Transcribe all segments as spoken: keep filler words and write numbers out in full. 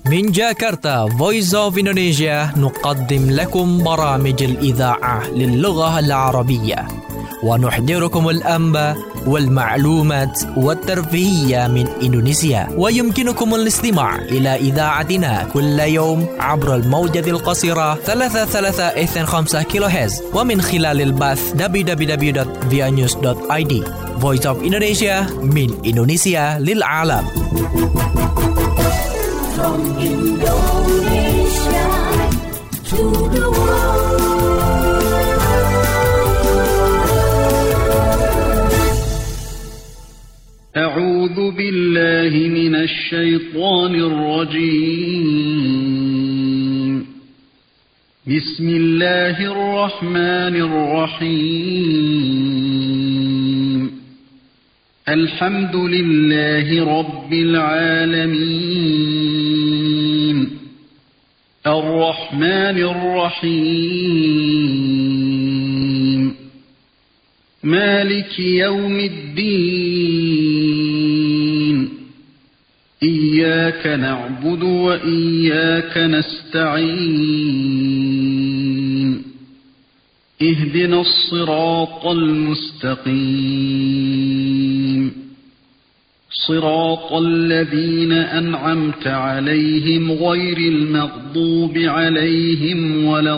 من جاكرتا Voice of Indonesia نقدم لكم برامج الإذاعة للغة العربية ونحضركم الأنباء والمعلومات والترفيهية من إندونيسيا. ويمكنكم الاستماع إلى إذاعتنا كل يوم عبر الموجة القصيرة ثلاثة ثلاثة اثنين خمسة كيلو هرتز ومن خلال البث دبليو دبليو دبليو دوت via news دوت i d. Voice of Indonesia من إندونيسيا للعالم. From Indonesia to the world. أعوذ بالله من الشيطان الرجيم. بسم الله الرحمن الرحيم. الحمد لله رب العالمين. الرحمن الرحيم. مالك يوم الدين. إياك نعبد وإياك نستعين. اهدنا الصراط المستقيم. صراط الذين أنعمت عليهم غير المغضوب عليهم ولا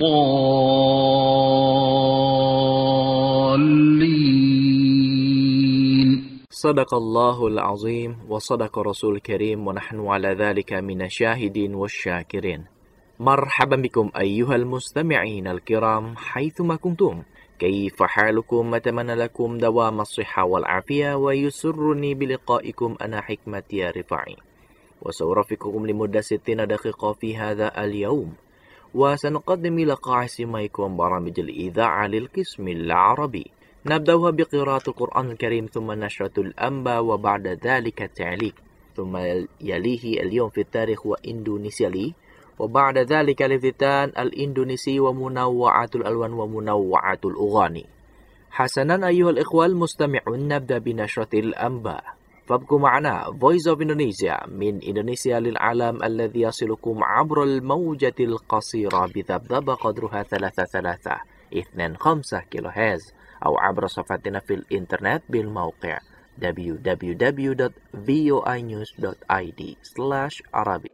الضالين. صدق الله العظيم وصدق رسول الكريم ونحن على ذلك من الشاهدين والشاكرين. مرحبا بكم أيها المستمعين الكرام حيثما كنتم. كيف حالكم؟ أتمنى لكم دوام الصحة والعافية ويسرني بلقائكم أنا حكمة يا رفاعي وسأرافقكم لمدة ستين دقيقة في هذا اليوم وسنقدم لقاء سماعكم برامج الإذاعة للقسم العربي. نبدأها بقراءة القرآن الكريم ثم نشرة الأنباء وبعد ذلك التعليق ثم يليه اليوم في التاريخ وإندونيسيا لي وبعد ذلك الافتتان الإندونيسي ومنوعات الألوان ومنوعات الأغاني. حسنا أيها الإخوة المستمعون، نبدأ بنشرة الأنباء فابقوا معنا. Voice of Indonesia من إندونيسيا للعالم الذي يصلكم عبر الموجة القصيرة بذبذبة قدرها ثلاثة ثلاثة اثنين خمسة كيلو هرتز أو عبر صفحتنا في الإنترنت بالموقع دبليو دبليو دبليو دوت فيو اي نيوز دوت i d slash arabic.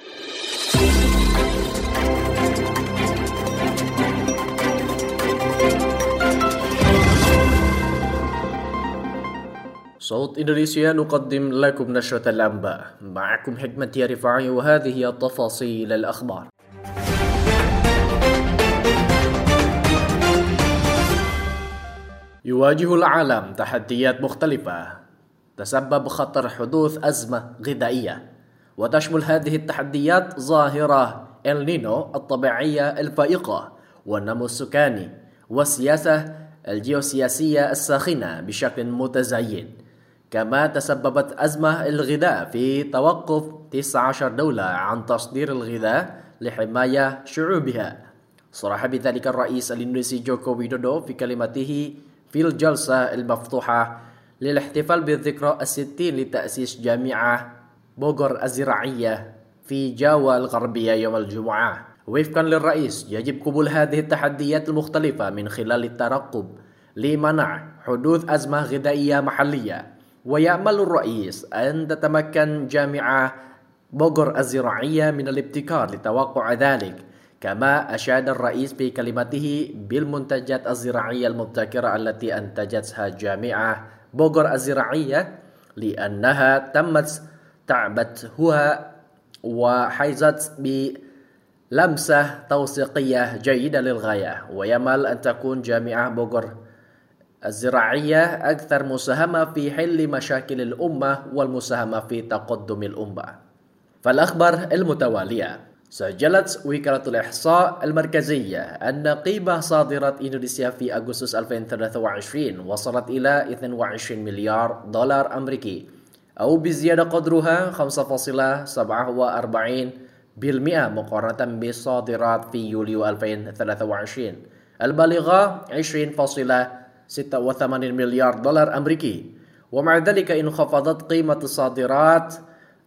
صوت إندونيسيا نقدم لكم نشرة الأنباء. معكم حكمة يا رفاعي وهذه هي تفاصيل الأخبار. يواجه العالم تحديات مختلفة تسبب خطر حدوث أزمة غذائية، وتشمل هذه التحديات ظاهرة النينو الطبيعية الفائقة والنمو السكاني والسياسة الجيوسياسية الساخنة بشكل متزايد. كما تسببت أزمة الغذاء في توقف تسعة عشر دولة عن تصدير الغذاء لحماية شعوبها. صرح بذلك الرئيس الإندونيسي جوكو ويدودو في كلمته في الجلسة المفتوحة للاحتفال بالذكرى الستين لتأسيس جامعة بوغور الزراعية في جاوا الغربية يوم الجمعة. وفقا للرئيس يجب قبول هذه التحديات المختلفة من خلال الترقب لمنع حدوث أزمة غذائية محلية. ويأمل الرئيس أن تتمكن جامعة بوغور الزراعية من الابتكار لتوقع ذلك. كما أشاد الرئيس في كلمته بالمنتجات الزراعية المبتكرة التي أنتجتها جامعة بوغور الزراعية لأنها تمت تعبئتها وحيزت بلمسة توثيقية جيدة للغاية. ويأمل أن تكون جامعة بوغور الزراعية أكثر مساهمة في حل مشاكل الأمة والمساهمة في تقدم الأمة. فالأخبار المتوالية. سجلت وكالة الإحصاء المركزية أن قيمة صادرات إندونيسيا في أغسطس ألفين وثلاثة وعشرين وصلت إلى اثنين وعشرين مليار دولار أمريكي أو بزيادة قدرها خمسة فاصلة سبعة وأربعين بالمئة مقارنة بالصادرات في يوليو ألفين وثلاثة وعشرين البالغة عشرين فاصلة ستة وثمانين مليار دولار أمريكي. ومع ذلك انخفضت قيمة الصادرات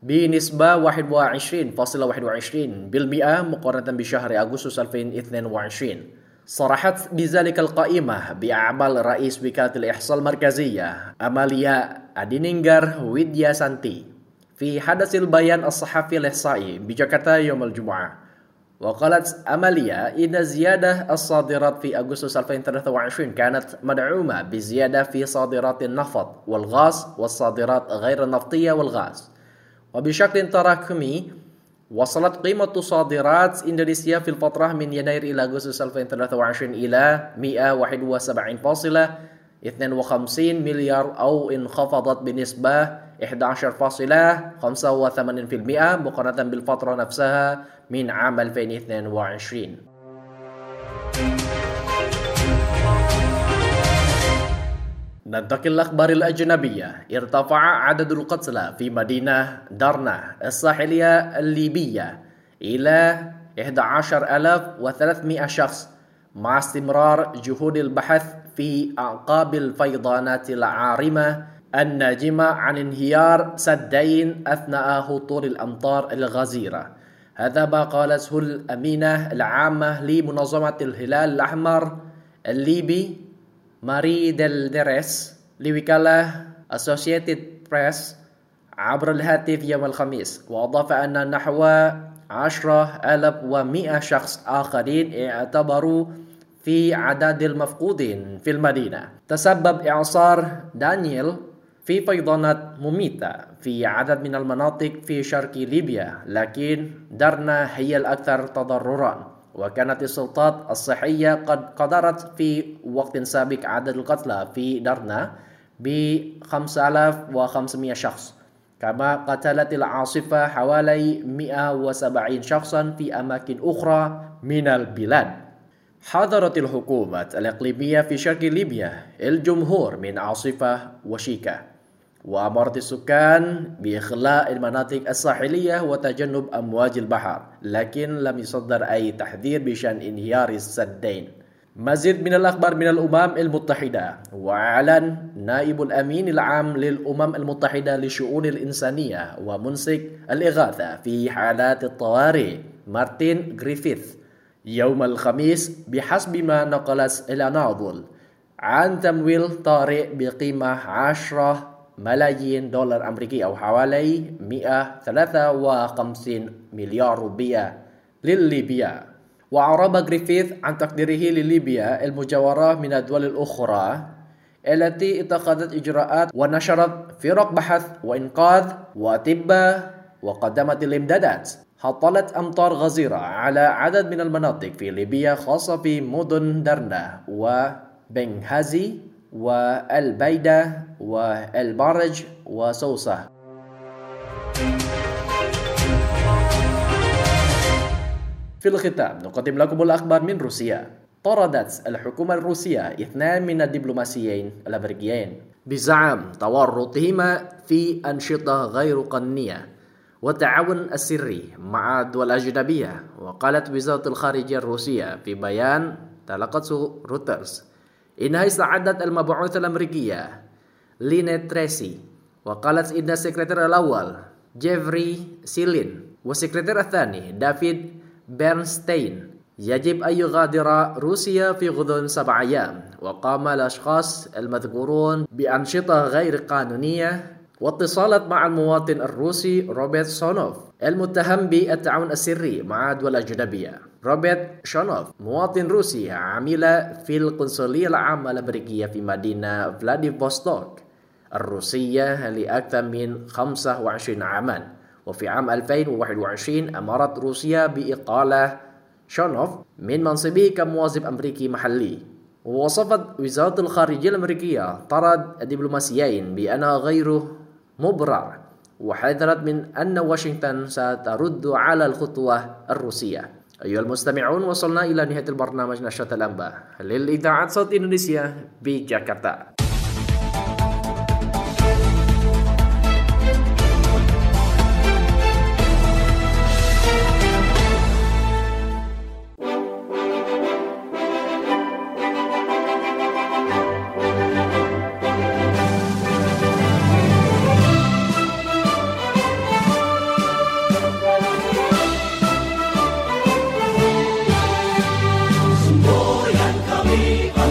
بنسبة واحد وعشرين فاصلة واحد وعشرين بالمئة مقارنة بشهر أغسطس ألفين واثنين وعشرين. صرحت بذلك القائمة بأعمال رئيس وكالة الإحصاء المركزية أماليا أدينينجر ويدياسانتي في حدث البيان الصحفي الإحصائي بجاكرتا يوم الجمعة. وقالت أماليا إن زيادة الصادرات في أغسطس ألفين وثلاثة وعشرين كانت مدعومة بزيادة في صادرات النفط والغاز والصادرات غير النفطية والغاز. وبشكل تراكمي وصلت قيمة صادرات إندونيسيا في الفترة من يناير إلى أغسطس ألفين وثلاثة وعشرين إلى مئة وواحد وسبعين فاصلة اثنين وخمسين مليار أو انخفضت بنسبة أحد عشر فاصلة خمسة وثمانين بالمئة مقارنة بالفترة نفسها من عام ألفين واثنين وعشرين. ننتقل للأخبار الأجنبية. ارتفع عدد القتلى في مدينة درنا الساحلية الليبية إلى أحد عشر ألف وثلاثمئة شخص مع استمرار جهود البحث في أعقاب الفيضانات العارمة الناجمة عن انهيار سدين أثناء هطول الأمطار الغزيرة. هذا ما قالته الأمينة العامة لمنظمة الهلال الأحمر الليبي ماري ديلدريس لوكالة Associated Press عبر الهاتف يوم الخميس. وأضاف أن نحو عشرة آلاف ومئة شخص آخرين اعتبروا في عدد المفقودين في المدينة. تسبب إعصار دانييل في فيضانات مميتة في عدد من المناطق في شرق ليبيا، لكن درنا هي الأكثر تضرراً. وكانت السلطات الصحية قد قدرت في وقت سابق عدد القتلى في درنا ب خمسة آلاف وخمسمئة شخص، كما قتلت العاصفة حوالي مئة وسبعين شخصا في أماكن أخرى من البلاد. حذرت الحكومة الإقليمية في شرق ليبيا الجمهور من عاصفة وشيكة، وأمرت السكان بإخلاء المناطق الساحلية وتجنب أمواج البحر، لكن لم يصدر أي تحذير بشأن انهيار السدين. مزيد من الأخبار من الأمم المتحدة. وأعلن نائب الأمين العام للأمم المتحدة للشؤون الإنسانية ومنسق الإغاثة في حالات الطوارئ مارتين غريفيث يوم الخميس بحسب ما نقلت الأناضول عن تمويل طارئ بقيمة عشرة ملايين دولار أمريكي أو حوالي مئة وثلاثة وخمسين مليار روبية لليبيا. وأعرب غريفيث عن تقديره لليبيا المجاورة من الدول الأخرى التي اتخذت إجراءات ونشرت فرق بحث وإنقاذ وأطباء وقدمت الإمدادات. هطلت أمطار غزيرة على عدد من المناطق في ليبيا خاصة في مدن درنا وبنغازي والبيدة والبارج وسوسة. في الختام نقدم لكم الأخبار من روسيا. طردت الحكومة الروسية اثنان من الدبلوماسيين الأمريكيين بزعم تورطهما في أنشطة غير قانونية والتعاون السري مع الدول الأجنبية. وقالت وزارة الخارجية الروسية في بيان تلقته رويترز إنها استعدت المبعوثة الأمريكية لينيت تريسي، وقالت إن السكرتير الأول جيفري سيلين والسكرتير الثاني دافيد بيرنستين يجب أن يغادر روسيا في غضون سبع أيام. وقام الأشخاص المذكورون بأنشطة غير قانونية واتصالات مع المواطن الروسي روبرت شونوف المتهم بالتعاون السري مع الدول الأجنبية. روبرت شونوف مواطن روسي عمل في القنصلية العامة الأمريكية في مدينة فلاديفوستوك الروسية لأكثر من خمسة وعشرين عاما. وفي عام ألفين وواحد وعشرين أمرت روسيا بإقالة شونوف من منصبه كموظف أمريكي محلي. ووصفت وزارة الخارجية الأمريكية طرد الدبلوماسيين بأنها غير مبرر، وحذرت من أن واشنطن سترد على الخطوة الروسية. أيها المستمعون، وصلنا إلى نهاية البرنامج نشرة الأنباء للإذاعة صوت إندونيسيا بجاكرتا.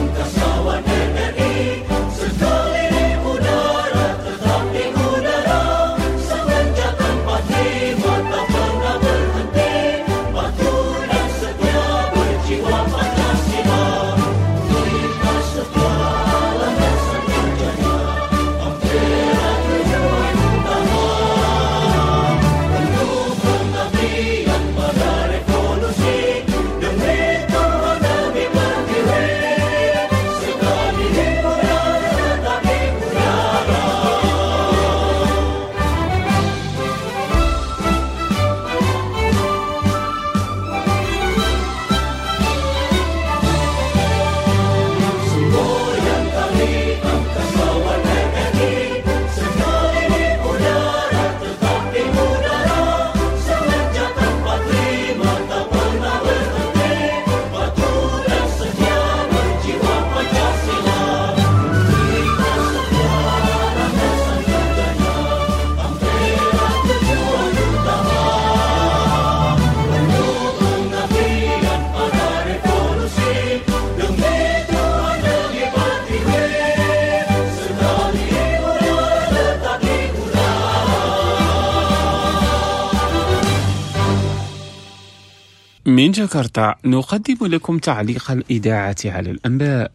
من جاكرتا نقدم لكم تعليق الإذاعة على الأنباء.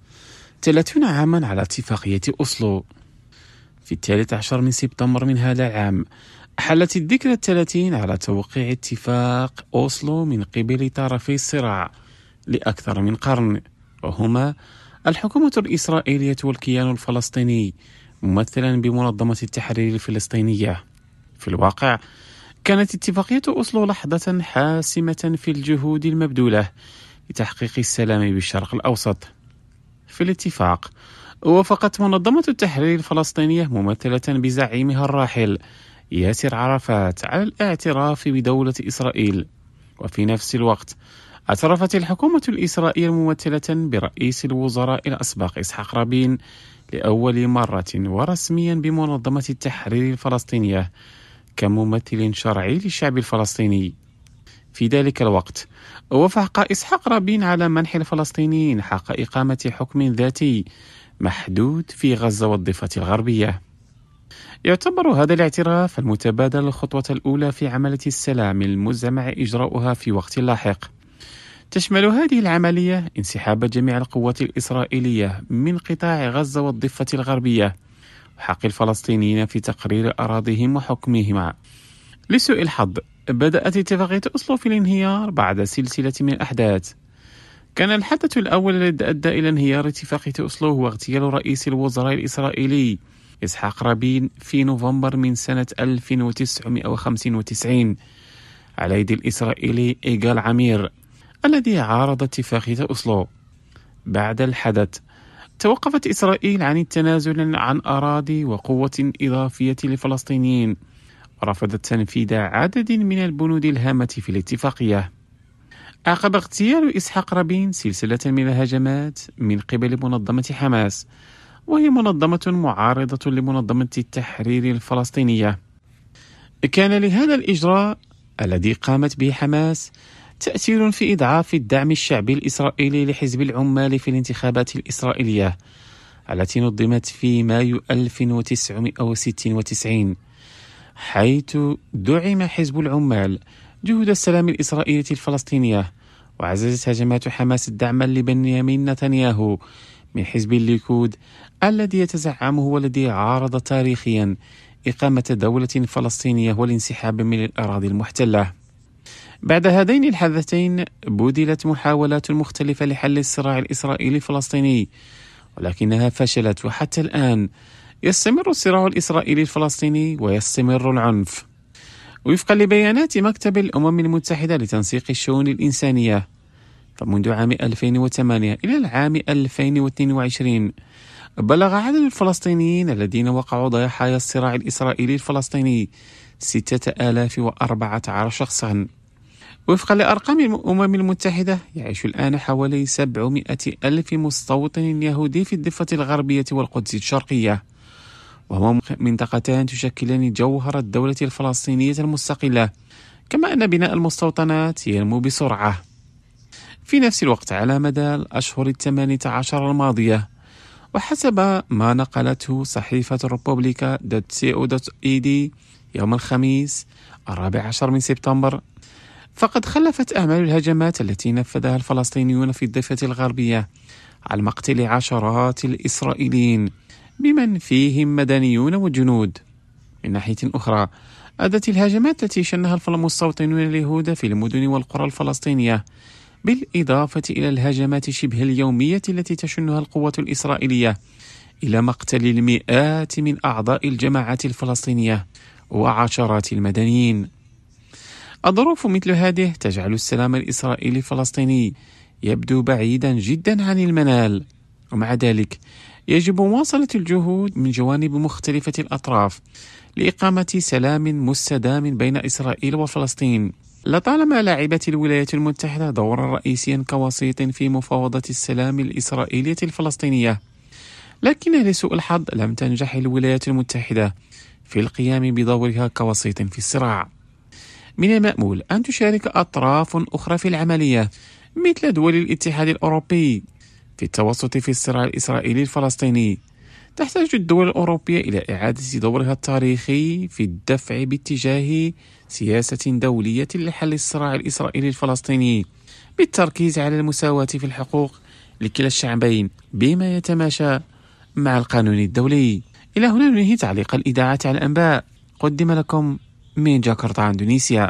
ثلاثين عاما على اتفاقية أوسلو. في الثالث عشر من سبتمبر من هذا العام حلت الذكرى الثلاثين على توقيع اتفاق أوسلو من قبل طرفي الصراع لأكثر من قرن، وهما الحكومة الإسرائيلية والكيان الفلسطيني ممثلا بمنظمة التحرير الفلسطينية. في الواقع كانت اتفاقية أوسلو لحظة حاسمة في الجهود المبذولة لتحقيق السلام بالشرق الأوسط. في الاتفاق وافقت منظمة التحرير الفلسطينية ممثلة بزعيمها الراحل ياسر عرفات على الاعتراف بدولة إسرائيل، وفي نفس الوقت اعترفت الحكومة الإسرائيلية ممثلة برئيس الوزراء الأسبق إسحاق رابين لأول مرة ورسميا بمنظمة التحرير الفلسطينية كممثل شرعي للشعب الفلسطيني. في ذلك الوقت وافق إسحاق رابين على منح الفلسطينيين حق إقامة حكم ذاتي محدود في غزة والضفة الغربية. يعتبر هذا الاعتراف المتبادل الخطوة الأولى في عملية السلام المزمع إجراؤها في وقت لاحق. تشمل هذه العملية انسحاب جميع القوات الإسرائيلية من قطاع غزة والضفة الغربية، وحق الفلسطينيين في تقرير أراضيهم وحكمهما. لسوء الحظ بدأت اتفاقية أوسلو في الانهيار بعد سلسلة من الأحداث. كان الحدث الأول الذي أدى إلى انهيار اتفاقية أوسلو هو اغتيال رئيس الوزراء الإسرائيلي إسحاق رابين في نوفمبر من سنة ألف وتسعمائة وخمسة وتسعين على يد الإسرائيلي إيغال عمير الذي عارض اتفاقية أوسلو. بعد الحدث توقفت إسرائيل عن التنازل عن أراضي وقوة إضافية للفلسطينيين، ورفضت تنفيذ عدد من البنود الهامة في الاتفاقية. عقب اغتيال إسحاق رابين سلسلة من الهجمات من قبل منظمة حماس، وهي منظمة معارضة لمنظمة التحرير الفلسطينية. كان لهذا الإجراء الذي قامت به حماس تأثير في إضعاف الدعم الشعبي الإسرائيلي لحزب العمال في الانتخابات الإسرائيلية التي نظمت في مايو ألف وتسعمائة وستة وتسعين، حيث دعم حزب العمال جهود السلام الإسرائيلية الفلسطينية، وعززت هجمات حماس الدعم لبنيامين نتنياهو من حزب الليكود الذي يتزعمه والذي عارض تاريخيا إقامة دولة فلسطينية والانسحاب من الأراضي المحتلة. بعد هذين الحدثين بذلت محاولات مختلفة لحل الصراع الإسرائيلي الفلسطيني، ولكنها فشلت، وحتى الآن يستمر الصراع الإسرائيلي الفلسطيني ويستمر العنف. وفقا لبيانات مكتب الأمم المتحدة لتنسيق الشؤون الإنسانية، فمنذ عام ألفين وثمانية إلى العام ألفين واثنين وعشرين بلغ عدد الفلسطينيين الذين وقعوا ضحايا الصراع الإسرائيلي الفلسطيني ستة آلاف وأربعة عشر شخصا. وفقا لأرقام الأمم المتحدة يعيش الآن حوالي سبعمائة ألف مستوطن يهودي في الضفة الغربية والقدس الشرقية، وهما منطقتان تشكلان جوهر الدولة الفلسطينية المستقلة، كما أن بناء المستوطنات ينمو بسرعة. في نفس الوقت على مدى الأشهر الثمانية عشر الماضية. وحسب ما نقلته صحيفة ريبوبليكا دوت سي او دوت اي دي يوم الخميس الرابع عشر من سبتمبر، فقد خلفت أعمال الهجمات التي نفذها الفلسطينيون في الضفة الغربية على مقتل عشرات الإسرائيليين بمن فيهم مدنيون وجنود. من ناحية أخرى، أدت الهجمات التي شنها المستوطنون اليهود في المدن والقرى الفلسطينية، بالإضافة إلى الهجمات شبه اليومية التي تشنها القوات الإسرائيلية، إلى مقتل المئات من أعضاء الجماعات الفلسطينية وعشرات المدنيين. الظروف مثل هذه تجعل السلام الإسرائيلي الفلسطيني يبدو بعيدا جدا عن المنال، ومع ذلك يجب مواصلة الجهود من جوانب مختلفة الأطراف لإقامة سلام مستدام بين إسرائيل وفلسطين. لطالما لعبت الولايات المتحدة دورا رئيسيا كوسيط في مفاوضة السلام الإسرائيلية الفلسطينية، لكن لسوء الحظ لم تنجح الولايات المتحدة في القيام بدورها كوسيط في الصراع. من المأمول أن تشارك أطراف أخرى في العملية، مثل دول الاتحاد الأوروبي، في التوسط في الصراع الإسرائيلي الفلسطيني. تحتاج الدول الأوروبية إلى إعادة دورها التاريخي في الدفع باتجاه سياسة دولية لحل الصراع الإسرائيلي الفلسطيني، بالتركيز على المساواة في الحقوق لكلا الشعبين بما يتماشى مع القانون الدولي. إلى هنا ننهي تعليق الإذاعة على الأنباء، قدم لكم من جاكرتا إندونيسيا.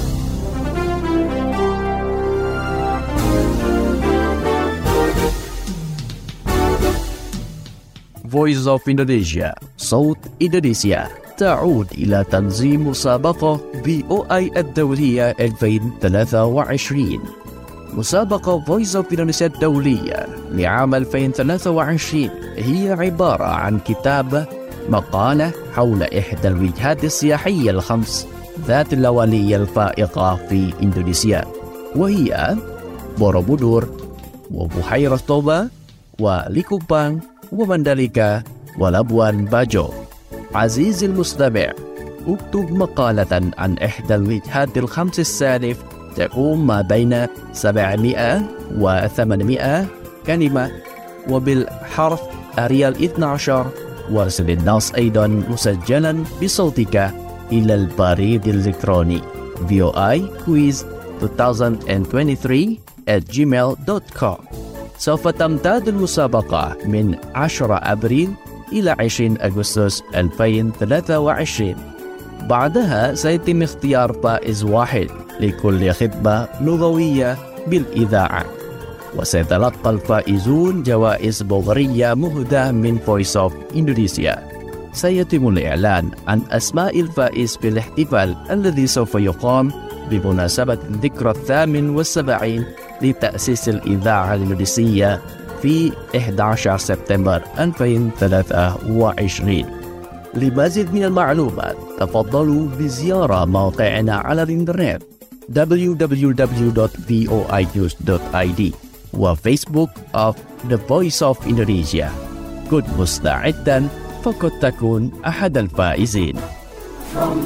Voice of Indonesia, صوت إندونيسيا، تعود إلى تنظيم مسابقة في أو آي الدولية ألفين وثلاثة وعشرين. مسابقة Voice of Indonesia الدولية لعام ألفين وثلاثة وعشرين هي عبارة عن كتاب مقالة حول إحدى الوجهات السياحية الخمس ذات الأولية الفائقة في إندونيسيا، وهي بوروبودور وبحيرة توبا وليكوبان ومندليكا ولابوان باجو. عزيزي المستمع، اكتب مقالة عن إحدى الوجهات الخمس السالف تقوم ما بين سبعمائة وثمانمائة كلمة وبالحرف أريال اثني عشر، وارسل النص أيضا مسجلا بصوتك إلى البريد الإلكتروني في أو آي كويز ألفين وثلاثة وعشرين at gmail dot com. سوف تمتد المسابقة من عشرة أبريل إلى عشرين أغسطس ألفين وثلاثة وعشرين. بعدها سيتم اختيار فائز واحد لكل خطبة لغوية بالإذاعة، وسيتلقى الفائزون جوائز بورية مهداة من Voice of Indonesia. سيتم الإعلان عن أسماء الفائز في الاحتفال الذي سوف يقام بمناسبة الذكرى الثامن والسبعين لتأسيس الإذاعة الإندونيسية في أحد عشر سبتمبر ألفين وثلاثة وعشرين. لمزيد من المعلومات تفضلوا بزيارة موقعنا على الإنترنت دبليو دبليو دبليو دوت في او اي نيوز دوت اي دي وفيسبوك of The Voice of Indonesia. كن مستعدا فقد تكون أحد الفائزين. From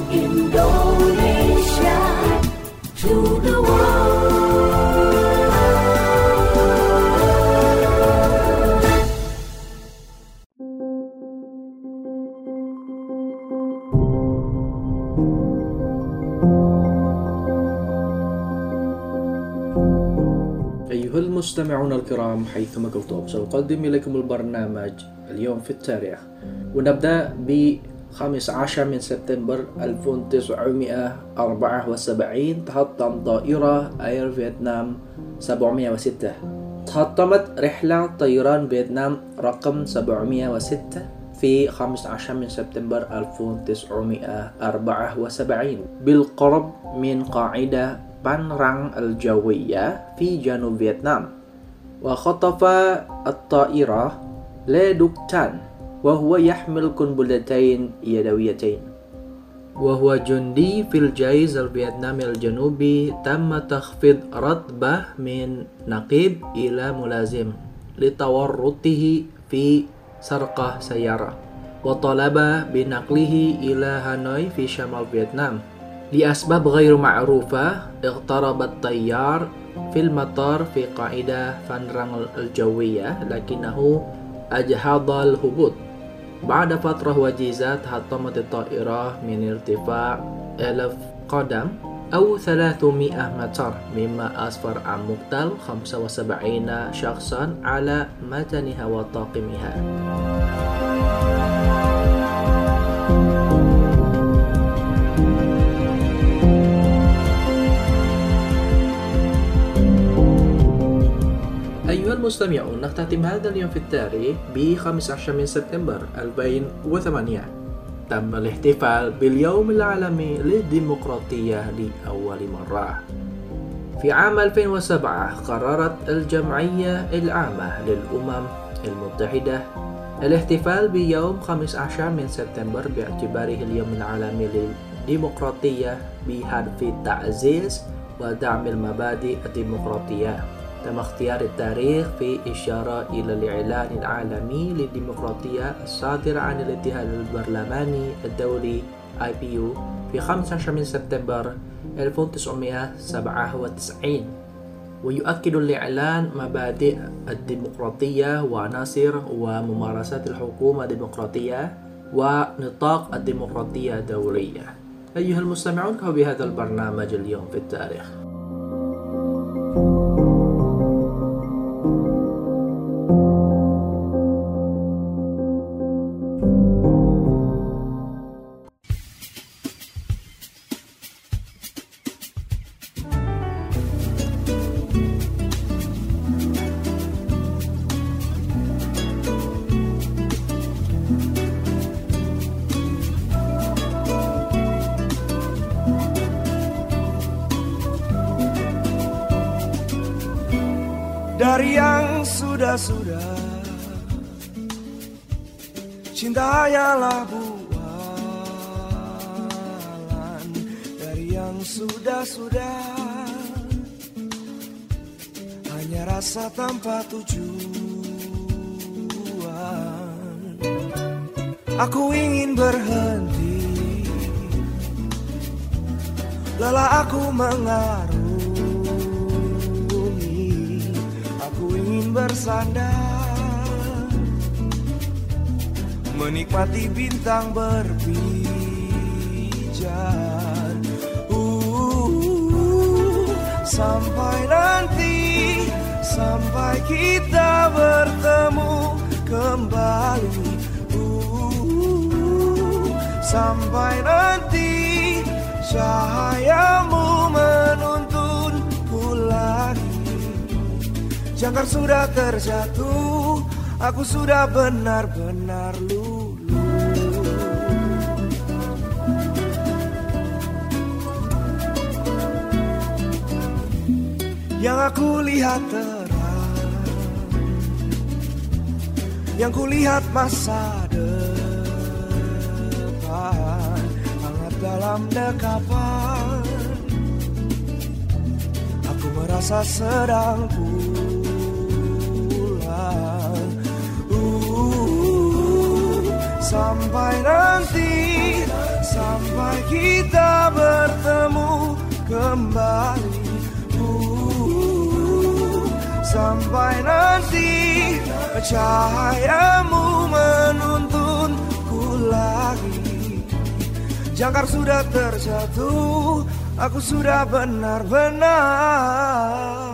Indonesia to the world. أيها المستمعون الكرام، حيثما كنتم سأقدم لكم البرنامج اليوم في التاريخ، ونبدأ بخامس عشر من سبتمبر ألف وتسعمائة وأربعة وسبعين. تحطم طائرة اير فيتنام سبعمائة وستة. تحطمت رحلة طيران فيتنام رقم سبعمائة وستة في خامس عشر من سبتمبر ألف وتسعمائة وأربعة وسبعين بالقرب من قاعدة بانرانغ الجوية في جنوب فيتنام. وخطف الطائرة لي دوك تان، وهو يحمل قنبلتين يدويتين، وهو جندي في الجيش الفيتنامي الجنوبي. تم تخفيض رتبة من نقيب إلى ملازم لتورطه في سرقة سيارة، وطلب بنقله إلى هانوي في شمال فيتنام. لأسباب غير معروفة اقترب الطيار في المطار في قاعدة فنرانغ الجوية لكنه أجهض الهبوط. بعد فترة وجيزة تحطمت الطائرة من ارتفاع ألف قدم أو ثلاثمائة متر مما أسفر عن مقتل خمسة وسبعين شخصا على متنها وطاقمها. أيها المستمعون، نختتم هذا اليوم في التاريخ ب خمسة عشر من سبتمبر ألفين وثمانية. تم الاحتفال باليوم العالمي للديمقراطية لأول مرة. في عام ألفين وسبعة قررت الجمعية العامة للأمم المتحدة الاحتفال بيوم خمسة عشر من سبتمبر باعتباره اليوم العالمي للديمقراطية بهدف تعزيز ودعم المبادئ الديمقراطية. تم اختيار التاريخ في إشارة إلى الإعلان العالمي للديمقراطية الصادر عن الاتحاد البرلماني الدولي آي بي يو في خمسة عشر من سبتمبر ألف وتسعمائة وسبعة وتسعين، ويؤكد الإعلان مبادئ الديمقراطية وعناصر وممارسات الحكومة الديمقراطية ونطاق الديمقراطية الدولية. أيها المستمعون، وبهذا البرنامج اليوم في التاريخ. Dari yang sudah-sudah, cinta hanyalah bualan. Dari yang sudah-sudah, hanya rasa tanpa tujuan. Aku ingin berhenti, lelah aku mengarungi. Aku ingin bersandar, menikmati bintang berpijar. uh, Sampai nanti, sampai kita bertemu kembali. uh, Sampai nanti, cahayamu menuntunku lagi. Jangkar sudah terjatuh, aku sudah benar-benar luluh. Yang aku lihat terang, yang ku lihat masa depan, hangat dalam dekapan. Aku merasa sedang pulang. Sampai nanti, sampai kita bertemu kembali. uh, Sampai nanti, cahayamu menuntunku lagi. Jangkar sudah terjatuh, aku sudah benar-benar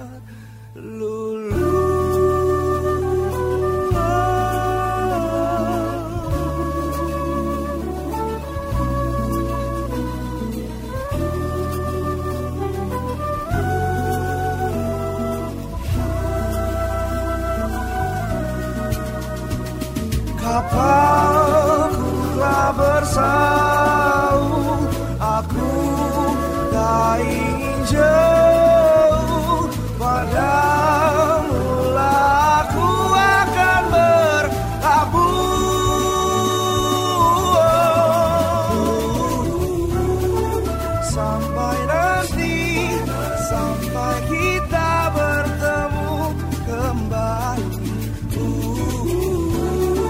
kapalku telah bersauh, aku tak ingin jauh. Padamu lah aku akan berlabuh. Sampai nanti, sampai kita bertemu kembali.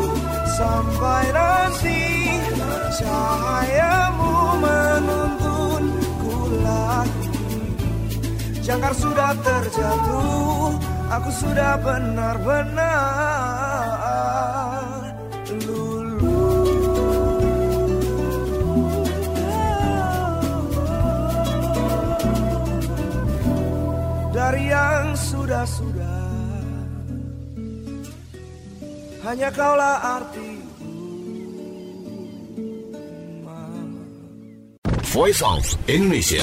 Sampai nanti, cahayamu menuntun jangkar sudah terjatuh, aku sudah benar-benar lulu. Dari yang sudah-sudah, hanya kaulah arti. Voice of Indonesia.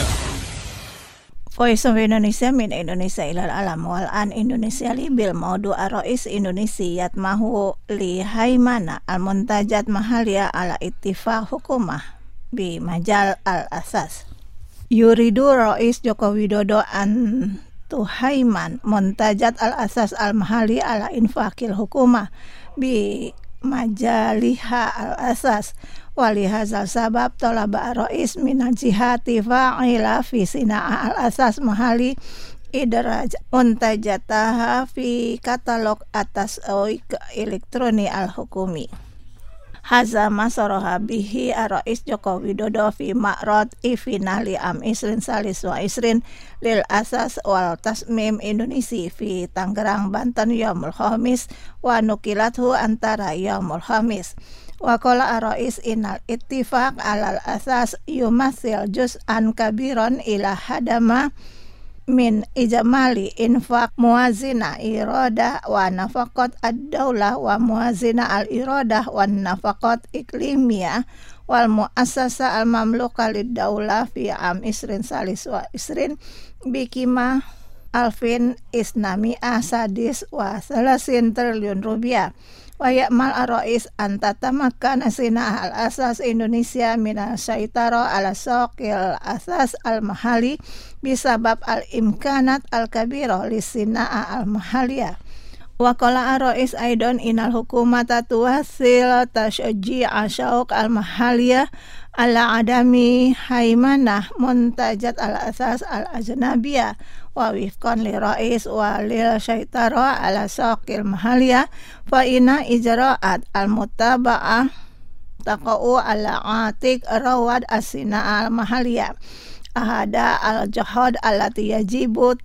Voice of Indonesia min Indonesia ilal alam wal an Indonesia li bil maudu ar-rais Indonesia mahu li haimana al-muntajat mahalia ala ittifaq hukumah bi majal al-asas. Yuridu Rais Joko Widodo an tuhaiman muntajat al-asas al-mahali ala infakil hukumah bi majaliha al-asas. Walihazal sabab tolaba ar-rais minal jihati fa'ila fi sina'a al-asas mahali idraj muntajataha fi katalog atas oik elektroni al-hukumi. Haza masoroha bihi ar-rais Joko Widodo fi ma'rad ifinali am isrin salis wa isrin lil asas wal tasmim Indonesia fi Tangerang, Banten yaumul khamis wa nukilathu antara yaumul khamis. Wa qala ar-rais innal ittifaq alal asas yumathil juz'an kabiron ila hadama min ijmali infaq muwazina irada wa nafaqat ad-daulah wa muwazina al-iradah wa nafaqat iklimiyah wal muassasa al-mamluka lid-daulah fi am isrin salis wa isrin bikima alfin isnami'ah sadis wa salasin triliun rupiah. Wa ya'mal ar-rais an tatamakkana sina'ah al-asas Indonesia mina syaitara ala saqil asas al-mahali bisabab al-imkanat al-kabirah li sina'ah al-mahaliyah. Wa qala ar-rais aidan inal hukumata tuwasil tashji'a syauq al-mahaliyah ala adami haimanah muntajat al-asas al-ajnabiyah wa wifqan li rais wa lil syaitara ala saqil mahaliyah fa inna ijra'at al-mutaba'ah taqa'u ala atik rawad as-sina al-mahaliyah ahada al-jahad allati yajibu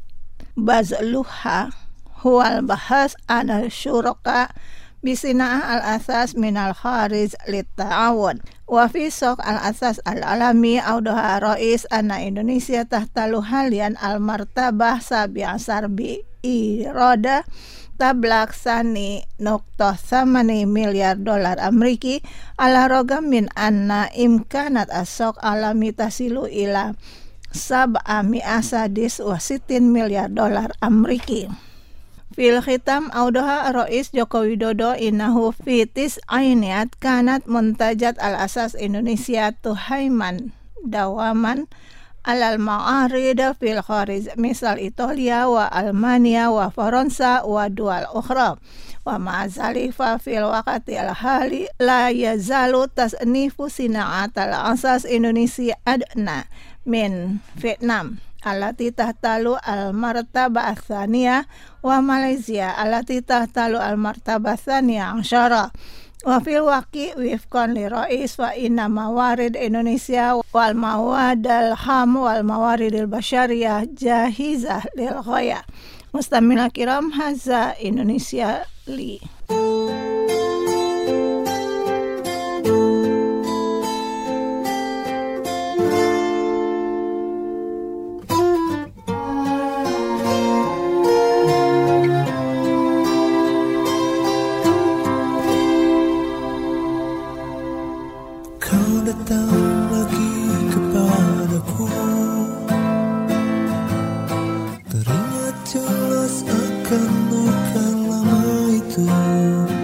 bazluha huwal bahas ana syuraka bisina'ah al-asas minal kharij lit-ta'awun wa fi soq al-asas al-alami audaha rais anna Indonesia tahtalu halian al-martabah sabi'asar bi irada tablak sani noktoh samani miliar dolar Ameriki ala rogam min anna imkanat asok alami tasilu ila sab'a mi'asa dis wa sitin miliar dolar Ameriki. Fil khitam audaha Rais Joko Widodo innahu fitis ainiyat kanat muntajat al-asas Indonesia tuhaiman dawaman alal ma'arid fil kharij misal Italia wa Almania wa Faransa wa dual ukhra wa ma'azalifa fil waqti al-hali la yazalu tasnifu sina'at al-asas Indonesia adna min Vietnam alati tahtalu al-martabah ats-tsaniyah wa Malaysia alati tahtalu al-martabah ats-tsaniyah asyara wa fil waqi wifqan li rais wa inna mawarid Indonesia wal mawadal ham wal mawaridil basyariyah jahizah lil ghaya. Mustamina kiram haza Indonesia li. Datang lagi kepadaku, teringat jelas akan luka lama itu.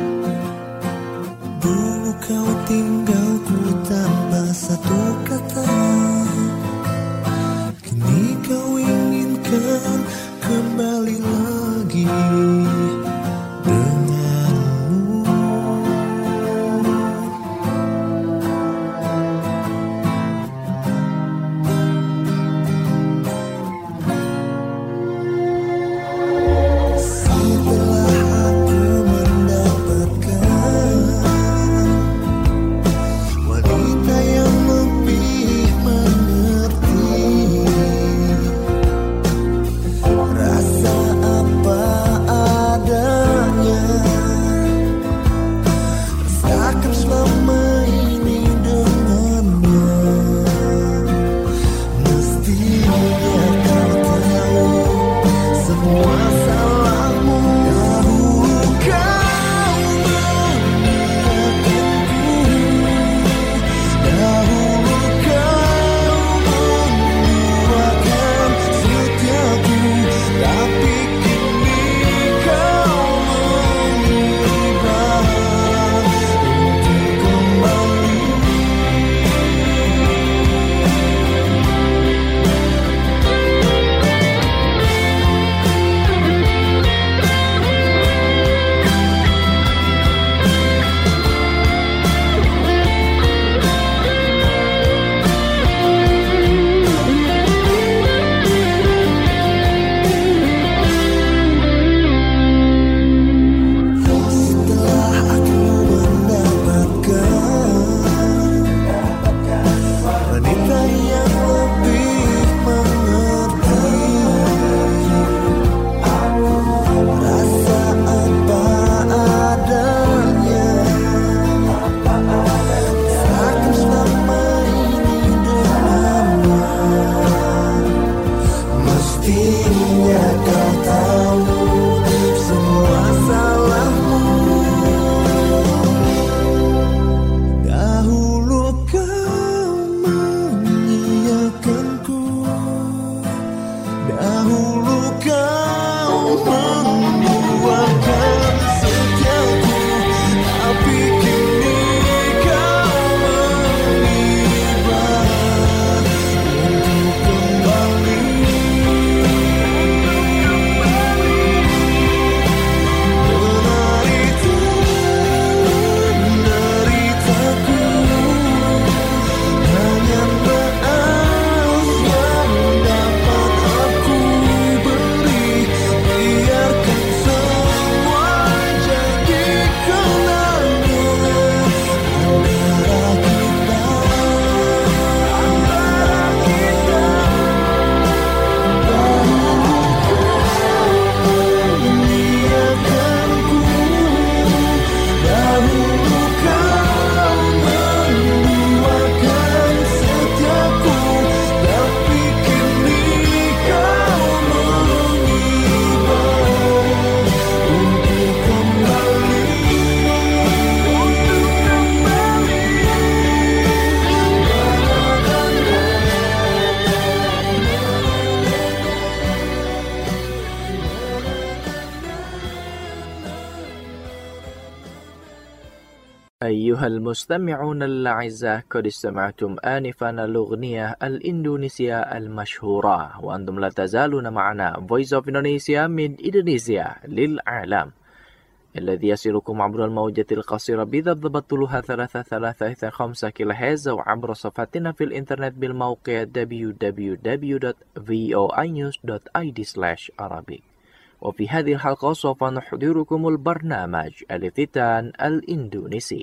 أيها المستمعون الأعزاء، قد استمعتم آنفا الأغنية الإندونيسية المشهورة، وأنتم لا تزالون معنا Voice of Indonesia من إندونيسيا للعالم، الذي يصلكم عبر الموجة القصيرة بضبط طولها ثلاثة ثلاثة خمسة كيلو هرتز، وعبر صفحتنا في الإنترنت بالموقع دبليو دبليو دبليو دوت فوي نيوز دوت آي دي سلاش عربي. وفي هذه الحلقة سوف نحضركم البرنامج الافتتان الإندونيسي.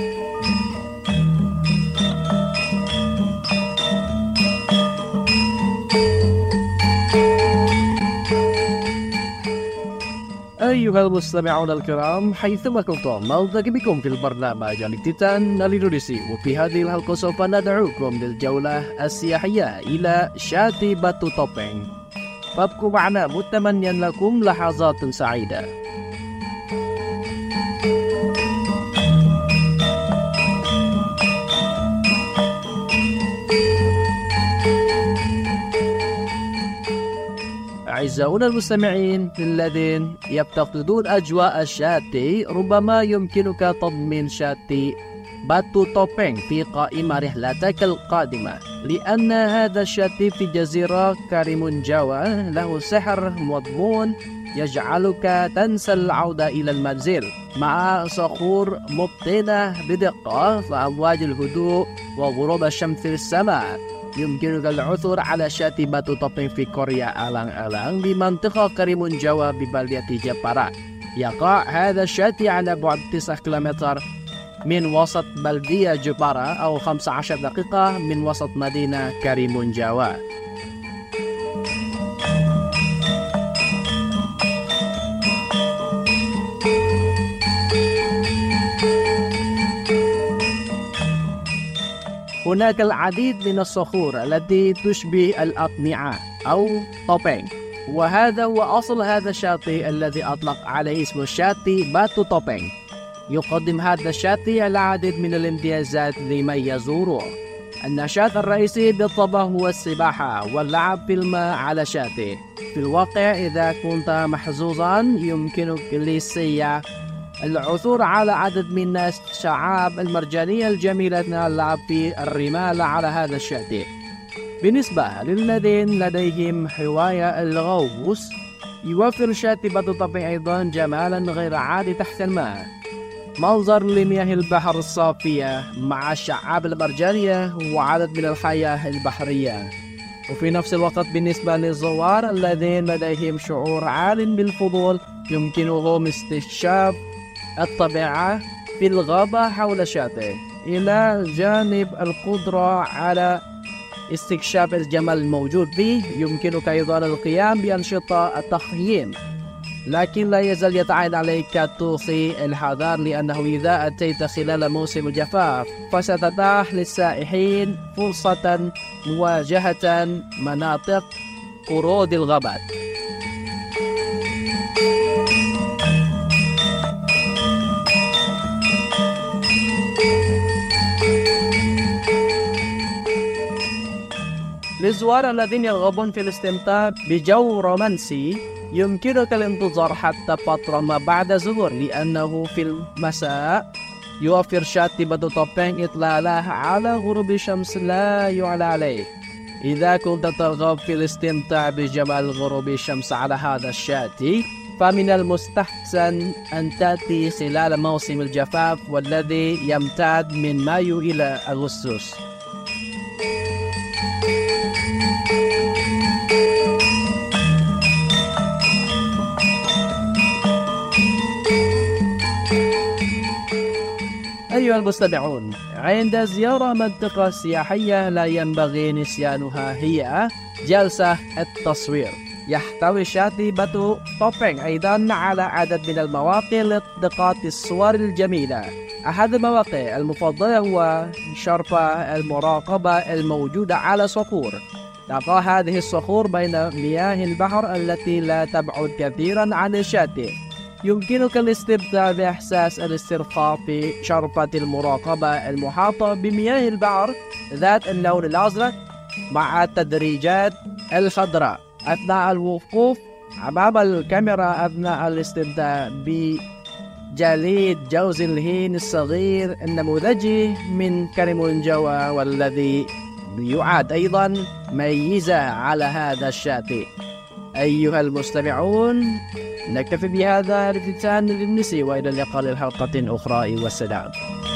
أيها المستمعون الكرام، حيثما كنتم نلتقي بكم في البرنامج الافتتان الإندونيسي، وفي هذه الحلقة سوف ندعوكم للجولة السياحية إلى شاطئ باتو توبeng. فابقوا معنا متمنيا لكم لحظات سعيدة. أعزائنا المستمعين الذين يفتقدون أجواء الشاطئ، ربما يمكنك تضمين شاطئ باتو توبeng في قائمة رحلتك القادمة، لأن هذا الشاطئ في جزيرة كاريمون جاوا له سحر مضمون يجعلك تنسى العودة إلى المنزل، مع صخور مبطنة بدقة وأمواج الهدوء وغروب الشمس في السماء. يمكنك العثور على شاطئ باتو توبeng في قرية ألان-ألان بمنطقة كاريمون جاوا ببلدة جبارا. يقع هذا الشاطئ على بعد تسعة كيلومتر من وسط بلدية جبارا، أو خمسة عشر دقيقة من وسط مدينة كاريمون جاوا. هناك العديد من الصخور التي تشبه الأقنعة أو توبeng، وهذا هو أصل هذا الشاطئ الذي أطلق عليه اسم الشاطئ باتو توبeng. يقدم هذا الشاطئ العديد من الامتيازات لمن يزوره. النشاط الرئيسي بالطبع هو السباحة واللعب في الماء على الشاطئ. في الواقع إذا كنت محظوظا يمكنك للسياح العثور على عدد من الشعاب المرجانية الجميلة اللعب في الرمال على هذا الشاطئ. بالنسبة للذين لديهم هواية الغوص، يوفر شاطئ باتو توبeng أيضا جمالا غير عادي تحت الماء، منظر لمياه البحر الصافية مع الشعاب المرجانية وعدد من الحياة البحرية. وفي نفس الوقت بالنسبة للزوار الذين لديهم شعور عال بالفضول، يمكنهم استكشاف الطبيعة في الغابة حول الشاطئ، إلى جانب القدرة على استكشاف الجمال الموجود فيه. يمكنك أيضا القيام بأنشطة التخييم، لكن لا يزال يتعين عليك توصي الحذر، لأنه إذا أتيت خلال موسم الجفاف فستتاح للسائحين فرصة مواجهة مناطق قرود الغابات. للزوار الذين يرغبون في الاستمتاع بجو رومانسي، يمكنك الانتظار حتى فترة ما بعد الظهر، لأنه في المساء يوفر شاطئ باتو توبeng إطلالة على غروب الشمس لا يعلى عليه. إذا كنت ترغب في الاستمتاع بجمال غروب الشمس على هذا الشاطئ، فمن المستحسن أن تأتي خلال موسم الجفاف، والذي يمتد من مايو إلى أغسطس. أيها المستمعون، عند زيارة منطقة سياحية لا ينبغي نسيانها هي جلسة التصوير. يحتوي شاطئ باتو توبeng أيضا على عدد من المواقع لالتقاط الصور الجميلة. أحد المواقع المفضلة هو شرفة المراقبة الموجودة على صخور. تقع هذه الصخور بين مياه البحر التي لا تبعد كثيرا عن الشاطئ. يمكنك الاستمتاع بإحساس الاسترخاء في شرفة المراقبة المحاطة بمياه البحر ذات اللون الأزرق مع التدريجات الخضراء أثناء الوقوف أمام الكاميرا أثناء الاستمتاع جليد جوز الهين الصغير النموذجي من كرم جوا، والذي يعاد أيضا ميزة على هذا الشاطئ. أيها المستمعون، نكتفي بهذا الافتتان للنسي، وإلى اللقاء للحلقة أخرى، والسلام.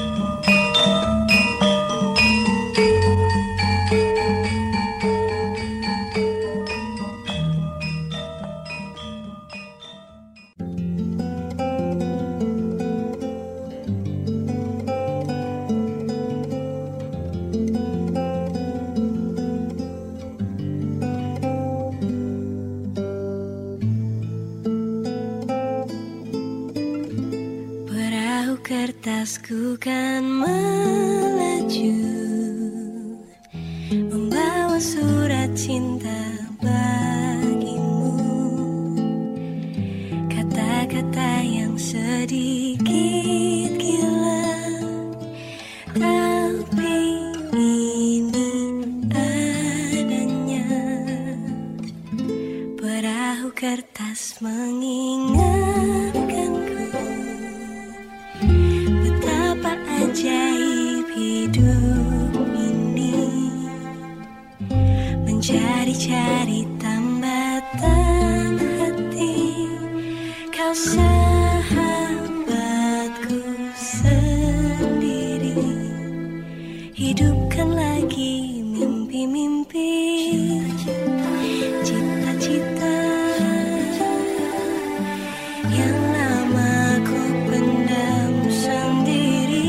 Kertasku kan melaju, membawa surat cinta bagimu, kata-kata yang sedikit gila, tapi ini adanya. Perahu kertas mengingatkanku ajaib hidup ini, mencari-cari tambatan hati. Kau sahabatku sendiri, hidupkan lagi mimpi-mimpi, cita-cita yang lama ku pendam sendiri.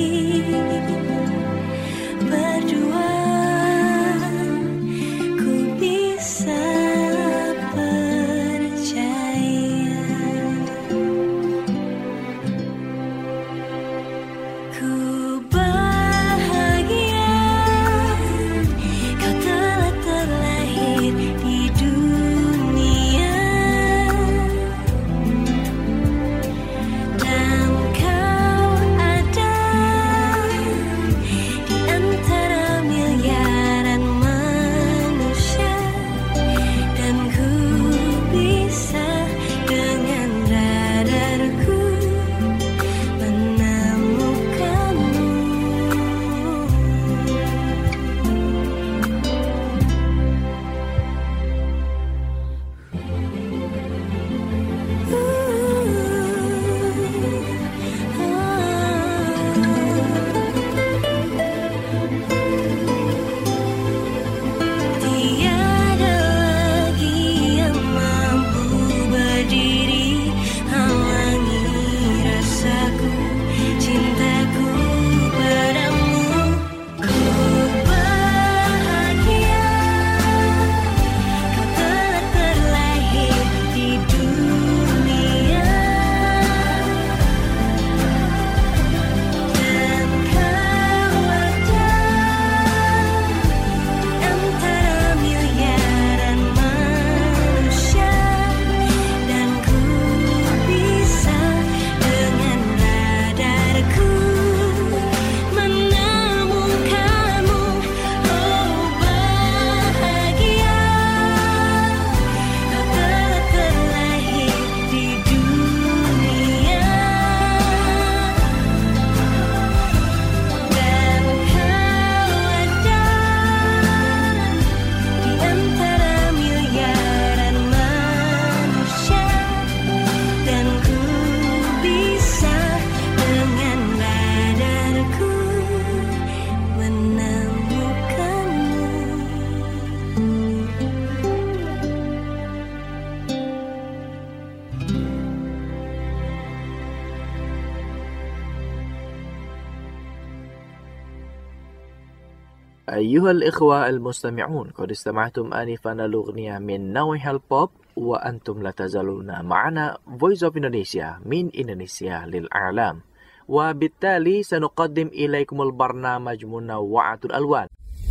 أيها الإخوة المستمعون، قد استمعتم آنفا الأغنية من نوع البوب، وأنتم لا تزالون معنا Voice of Indonesia من إندونيسيا للإعلام، وبالتالي سنقدم إليكم البرنامج منوعة الألوان.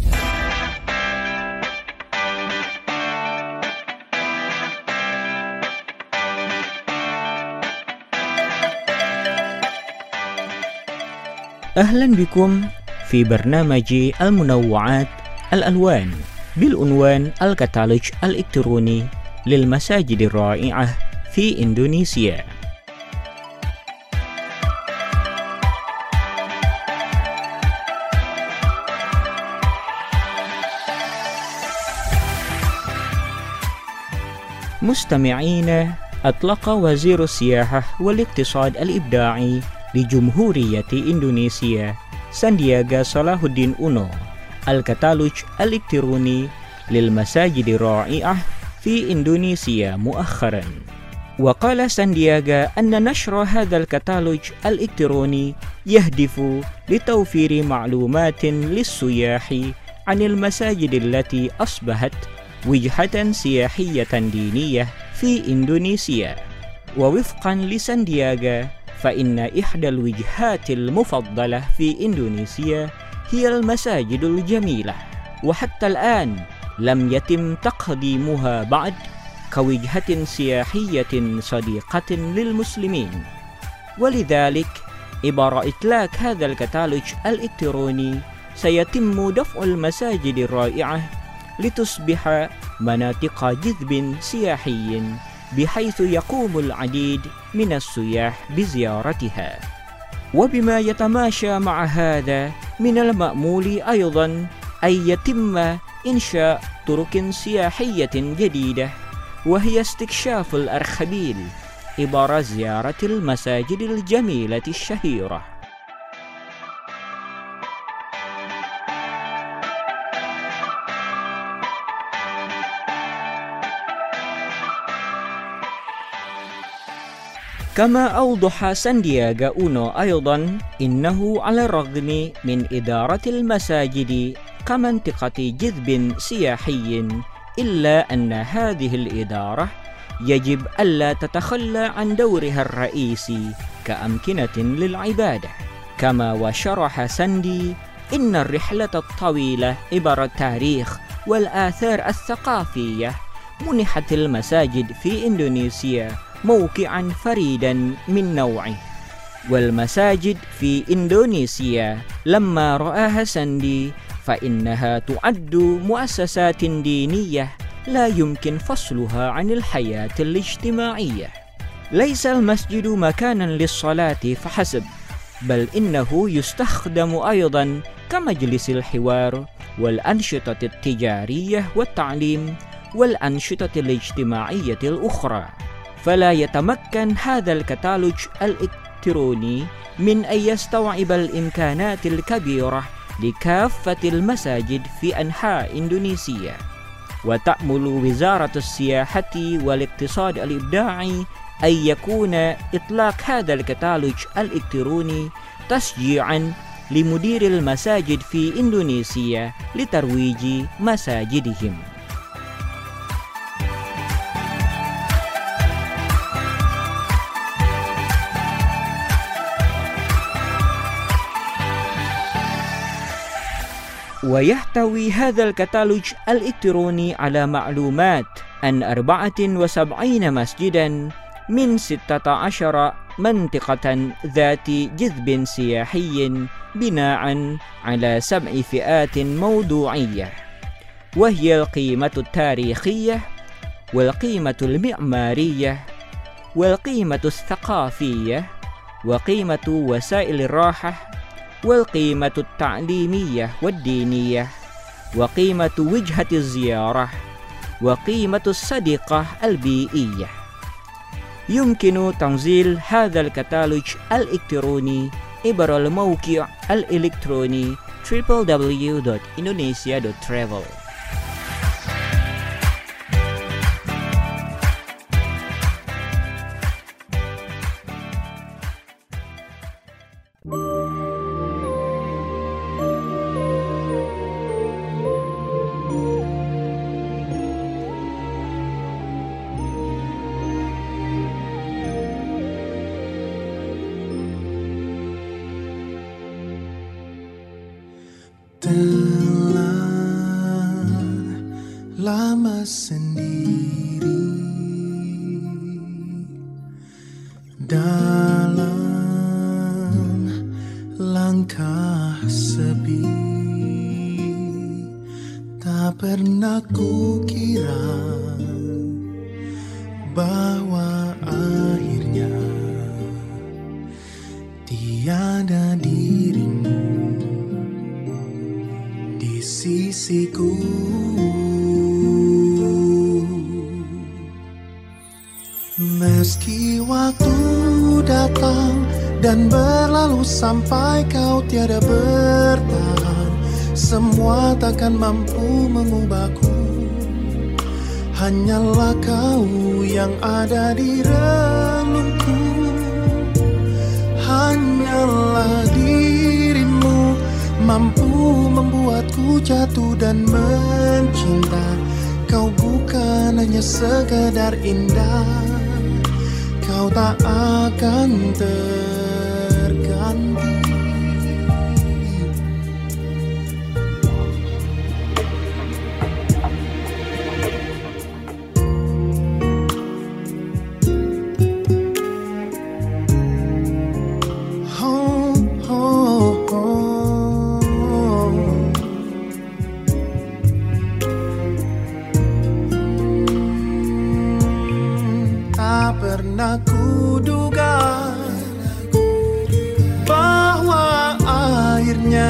أهلا بكم في برنامج المنوعات الألوان بالعنوان الكتالوج الإلكتروني للمساجد الرائعة في إندونيسيا. مستمعين، أطلق وزير السياحة والاقتصاد الإبداعي لجمهورية إندونيسيا ساندياغا صلاح الدين أونو الكتالوج الإلكتروني للمساجد الرائعة في إندونيسيا مؤخرا. وقال ساندياغا أن نشر هذا الكتالوج الإلكتروني يهدف لتوفير معلومات للسياح عن المساجد التي أصبحت وجهة سياحية دينية في إندونيسيا. ووفقا لساندياغا فإن إحدى الوجهات المفضلة في إندونيسيا هي المساجد الجميلة، وحتى الآن لم يتم تقديمها بعد كوجهة سياحية صديقة للمسلمين. ولذلك عبر إطلاق هذا الكتالوج الإلكتروني سيتم دفع المساجد الرائعة لتصبح مناطق جذب سياحي، بحيث يقوم العديد من السياح بزيارتها. وبما يتماشى مع هذا، من المأمول أيضا أن يتم إنشاء طرق سياحية جديدة، وهي استكشاف الأرخبيل عبر زيارة المساجد الجميلة الشهيرة. كما أوضح ساندياغا أونو أيضا إنه على الرغم من إدارة المساجد كمنطقة جذب سياحي، إلا أن هذه الإدارة يجب ألا تتخلى عن دورها الرئيسي كأمكنة للعبادة. كما وشرح ساندي إن الرحلة الطويلة عبر التاريخ والآثار الثقافية منحت المساجد في إندونيسيا موقعا فريدا من نوعه. والمساجد في إندونيسيا لما رآها ساندي فإنها تعد مؤسسات دينية لا يمكن فصلها عن الحياة الاجتماعية. ليس المسجد مكانا للصلاة فحسب، بل إنه يستخدم أيضا كمجلس الحوار والأنشطة التجارية والتعليم والأنشطة الاجتماعية الأخرى. فلا يتمكن هذا الكتالوج الإلكتروني من أن يستوعب الإمكانات الكبيرة لكافة المساجد في أنحاء إندونيسيا. وتأمل وزارة السياحة والاقتصاد الإبداعي أن يكون إطلاق هذا الكتالوج الإلكتروني تشجيعا لمدير المساجد في إندونيسيا لترويج مساجدهم. ويحتوي هذا الكتالوج الإلكتروني على معلومات عن أربعة وسبعين مسجدا من ستة عشر منطقة ذات جذب سياحي بناء على سبع فئات موضوعية، وهي القيمة التاريخية والقيمة المعمارية والقيمة الثقافية وقيمة وسائل الراحة والقيمة التعليمية والدينية وقيمة وجهة الزيارة وقيمة الصديقة البيئية. يمكن تنزيل هذا الكتالوج الإلكتروني عبر الموقع الإلكتروني دبليو دبليو دبليو دوت indonesia دوت travel. Telah lama sendiri dalam langkah sepi, tak pernah kukira bahwa akhirnya tiada dirimu di sisiku. Meski waktu datang dan berlalu sampai kau tiada bertahan, semua takkan mampu mengubahku. Hanyalah kau yang ada di relungku. Hanyalah dirimu mampu membuatku jatuh dan mencinta. Kau bukan hanya sekedar indah, kau tak akan terganti. Pernah kuduga bahwa akhirnya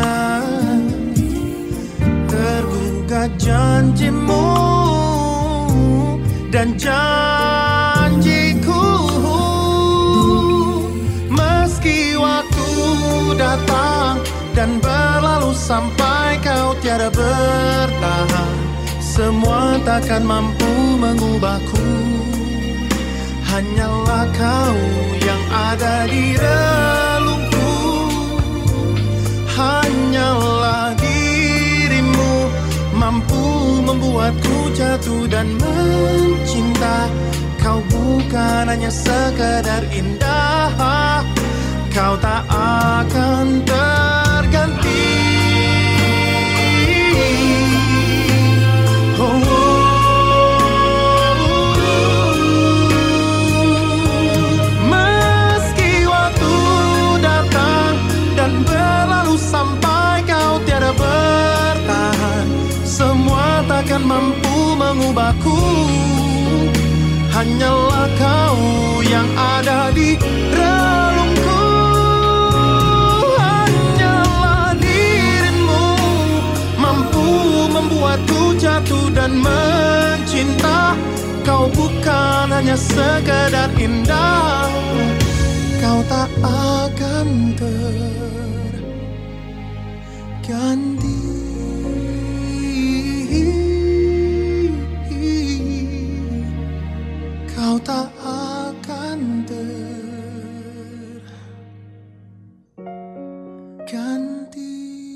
tergugat janjimu dan janjiku. Meski waktu datang dan berlalu sampai kau tiada bertahan, semua takkan mampu mengubahku. Hanyalah kau yang ada di relungku. Hanyalah dirimu mampu membuatku jatuh dan mencinta. Kau bukan hanya sekedar indah, kau tak akan terganti. Oh, oh. Sampai kau tiada bertahan, semua takkan mampu mengubahku. Hanyalah kau yang ada di relungku. Hanyalah dirimu mampu membuatku jatuh dan mencinta. Kau bukan hanya sekedar indah, kau tak akan terganti. Kau tak akan terganti.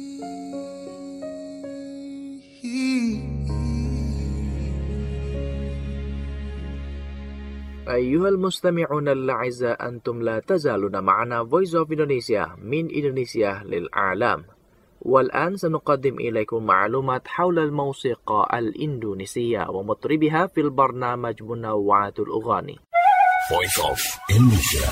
أيها المستمعون الأعزاء، أنتم لا تزالون معنا Voice of Indonesia من إندونيسيا للأعلام. والآن سنقدم إليكم معلومات حول الموسيقى الإندونيسية ومطربها في البرنامج منوعات الأغاني. Voice of Indonesia.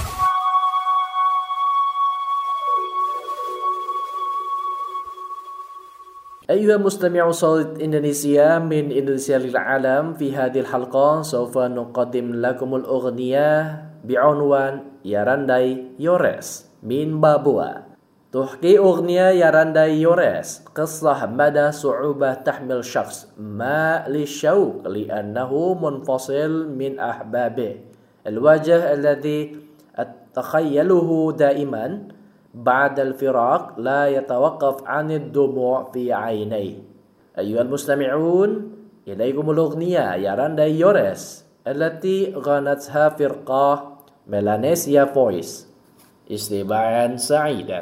أيها مستمعو صوت إندونيسيا من إندونيسيا للعالم، في هذه الحلقة سوف نقدم لكم الأغنية بعنوان يارانداي يوريس من بابوا. تحكي أغنية يارانداي يوريس قصة مدى صعوبة تحمل شخص ما للشوق لأنه منفصل من أحبابه، الوجه الذي أتخيله دائما بعد الفراق لا يتوقف عن الدموع في عينيه. أيها المستمعون، إليكم الأغنية يارانداي يوريس التي غنتها فرقة ميلانيسيا فويس. استماعا سعيدا.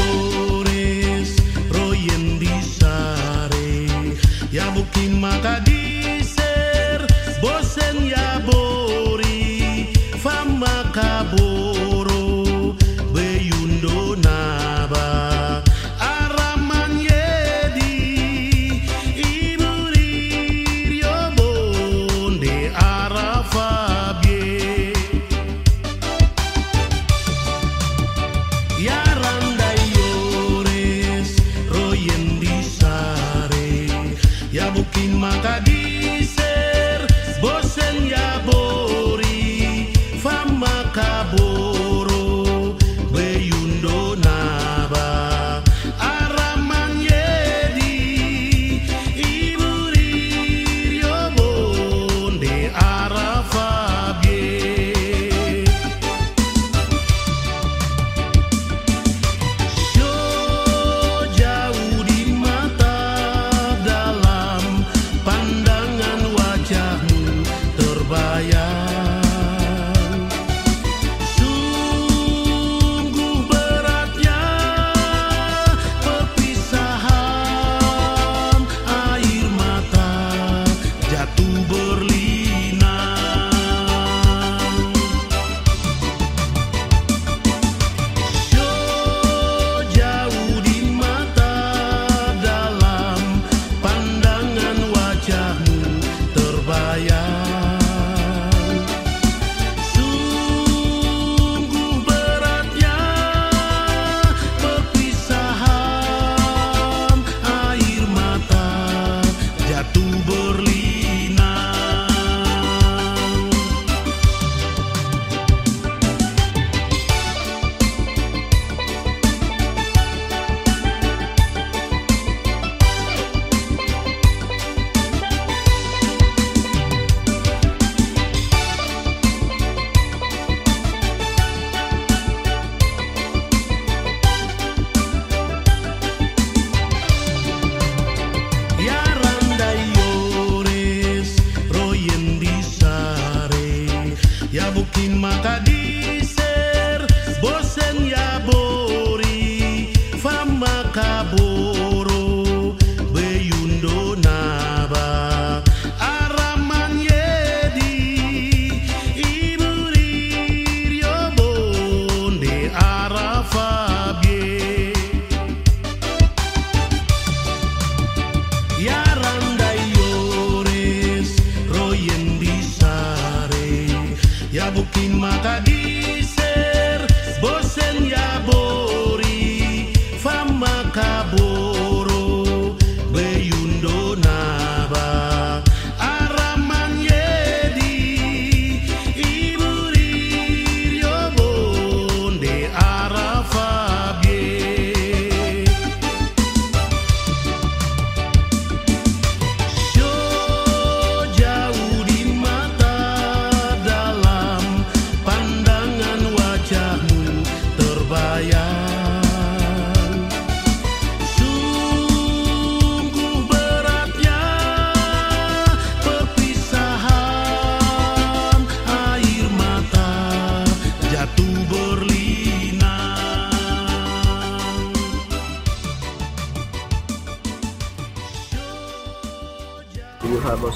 Ya mungkin maka di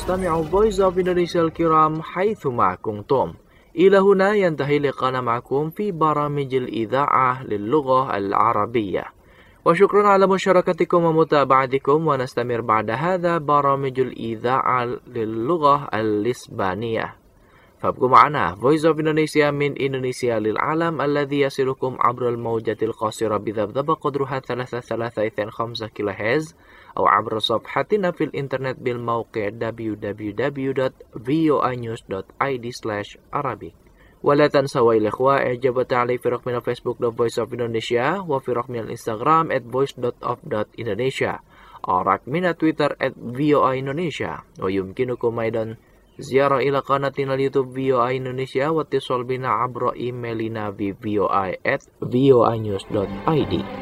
مستمعو Voice of Indonesia الكرام حيثما كنتم. إلى هنا ينتهي لقاءنا معكم في برامج الإذاعة للغة العربية، وشكرا على مشاركتكم ومتابعتكم، ونستمر بعد هذا برامج الإذاعة للغة الإسبانية. فابقوا معنا Voice of Indonesia من إندونيسيا للعالم الذي يصلكم عبر الموجة القصيرة بذبذبة قدرها ثلاثة ثلاثة اثنين خمسة كيلو هرتز، أو عبر صفحتنا في الإنترنت بالموقع دبليو دبليو دبليو دوت فوي نيوز دوت آي دي سلاش عربي. ولا تنسوا الإخوة إعجاب وتعليق في رقمنا فيسبوك دوت فويس أوف إندونيسيا، وفي رقمنا الإنستغرام at voice dot of dot indonesia، أو رقمنا تويتر at فوي إندونيسيا. ويمكنكم أيضا زيارة إلى قناتنا اليوتيوب فوي إندونيسيا واتصال بنا عبر إيميلنا في فوي at voinews dot I D.